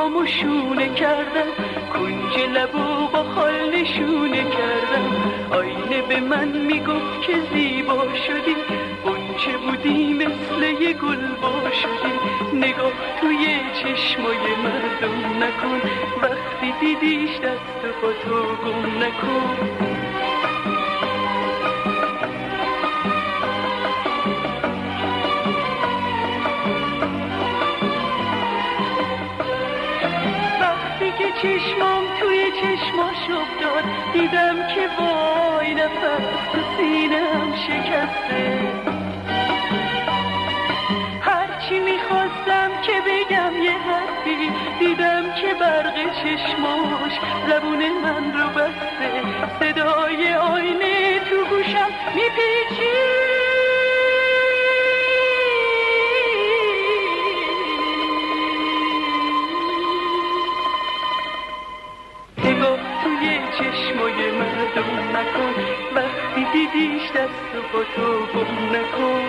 موهامو شونه کردم، کنج لبو با خال نشونه کردم. آینه به من میگفت که زیبا شدی، غنچه بودی مثل یه گل با شدی. نگاه توی چشمای مردم نکن، وقتی دیدیش دست و پا تو گم نکن. چشمام توی چشماش افتاد، دیدم که وای نفس تو سینه‌ام شکسته. هرچی میخواستم که بگم یه حرفی، دیدم که برق چشماش زبون من رو بسته. صدای آینه تو گوشم میپیچید، چشمای مردم نکن، وقتی دیدیش دست و پا تو گم نکن.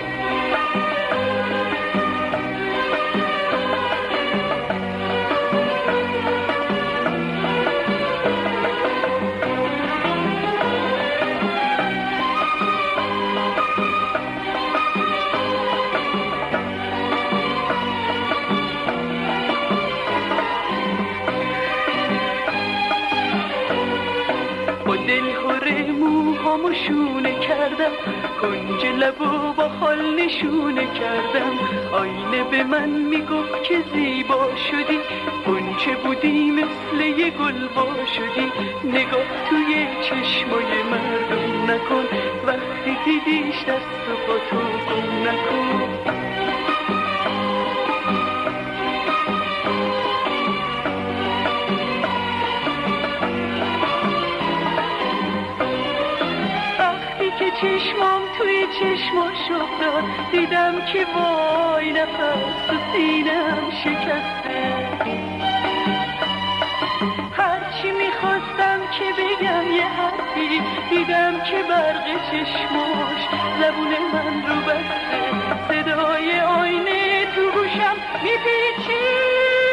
موهامو شونه کردم، کنج لبو با خال نشونه کردم. آینه به من میگفت که زیبا شدی، غنچه بودی مثل یه گل با شدی. نگاه توی چشمای مردم نکن، وقتی دیدیش دست و پا تو گم نکن. چشمام توی چشماش افتاد، دیدم که وای نفس تو سینه‌ام شکسته. هرچی میخواستم که بگم یه حرفی، دیدم که برق چشماش زبون من رو بسته. صدای آینه تو گوشم میپیچید،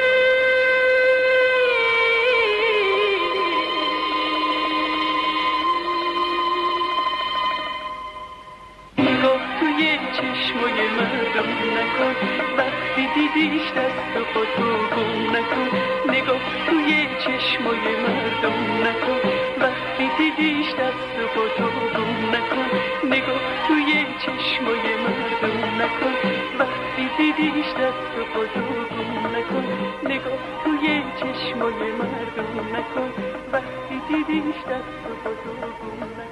چشمای مردم نکن، وقتی دیدیش دست و پا تو گم نکن. نگاه توی چشمای مردم نکن، وقتی دیدیش دست و پا تو گم نکن. نگاه توی چشمای مردم نکن، وقتی دیدیش دست و پا تو گم نکن. نگاه توی چشمای مردم نکن، وقتی دیدیش دست و پا تو گم نکن.